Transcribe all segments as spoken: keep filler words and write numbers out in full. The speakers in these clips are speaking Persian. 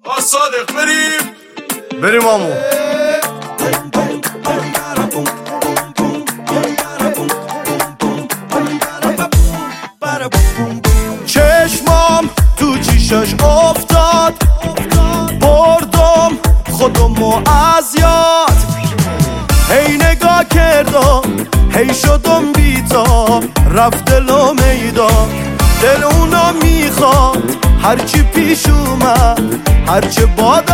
صادق بریم بریم آمو چشمام تو چیشش افتاد بردم خودمو از یاد هی نگاه کردم هی شدم بیتا رفت دلو میدان دل اونا میخواد هرچی پیش اومد هرچه باد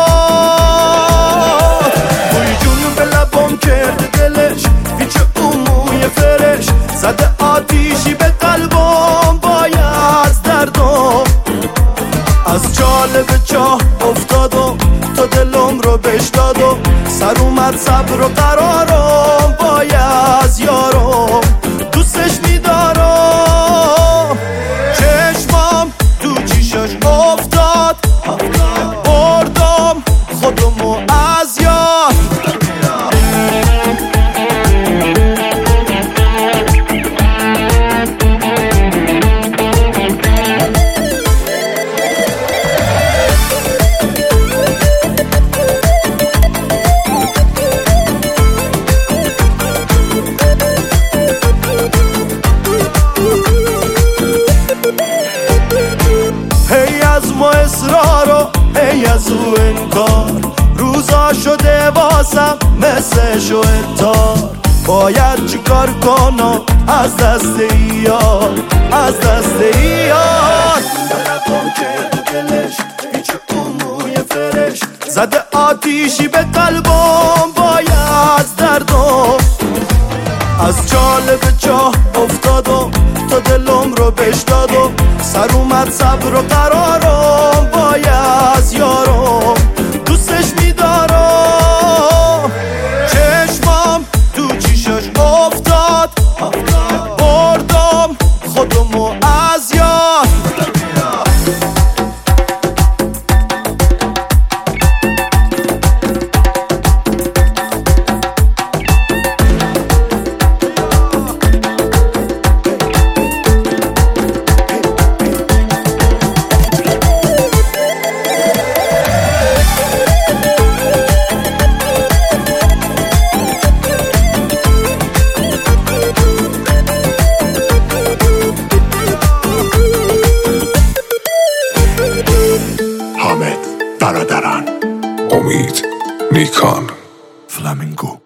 آباد بوی جون به لبم کرده دلش پیچ موی فرش زده آتیشی به قلبم بای از دردم از چاله به چاه افتادم تا دلم رو بش دادم سر اومد صبر و قرارم بای از یارم دوستش میدارم چشمام تو چیشش افتاد بردم خودمو از یاد هی از ما اصرارو هی از او انکار روزا شده واسم مثل شوهتار باید چیکار کنم از دست یار از دست یار دلتم کرد دلش پیچ موی فرش زده آتیشی به قلبم باید از دردم از چاله به چاه افتادم تا دلم رو بش دادم سر اومد صبر و قرارم بای از یارم دوستش میدارم چشمام تو چیشش افتاد بردم خودمو از یاد حامد برادران امید نیکان فلامینگو